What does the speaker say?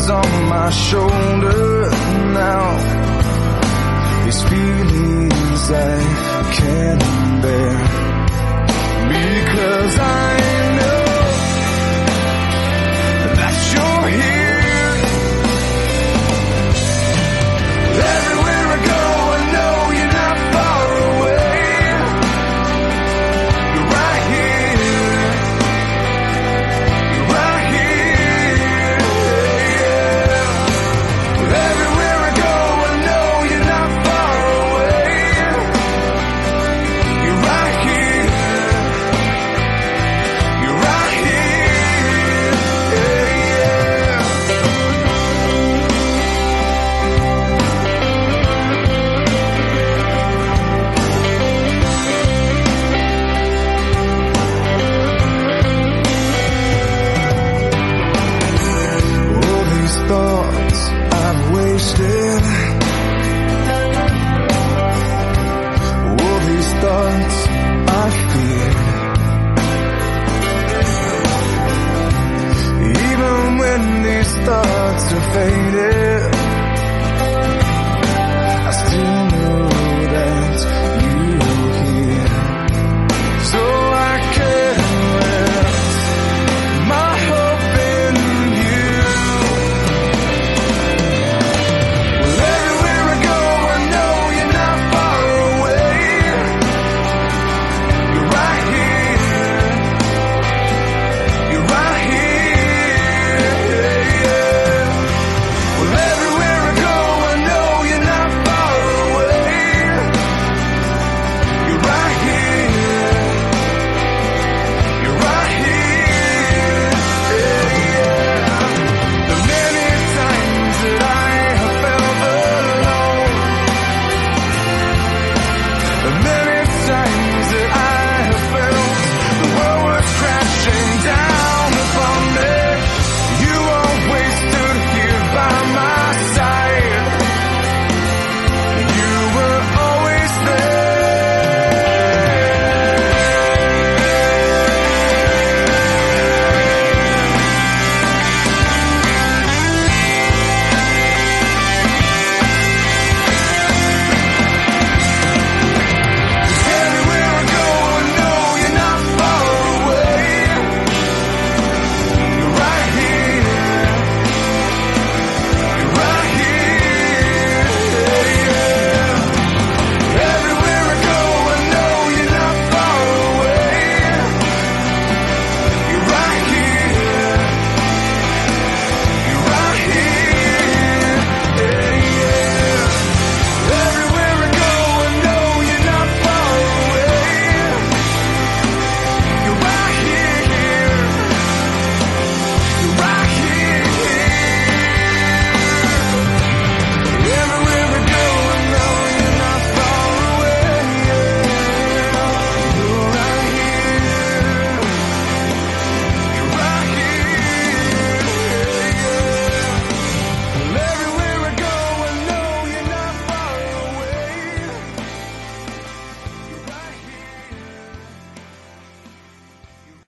hands on my shoulder now. These feelings I can't bear, because I know that you're here. Everywhere I go, I know you're not far away. You're right here. You're right here. Everywhere I go, I know you're not far away. You're right here. You're right here. All these thoughts I've wasted, all these thoughts I fear. Even when these thoughts are faded,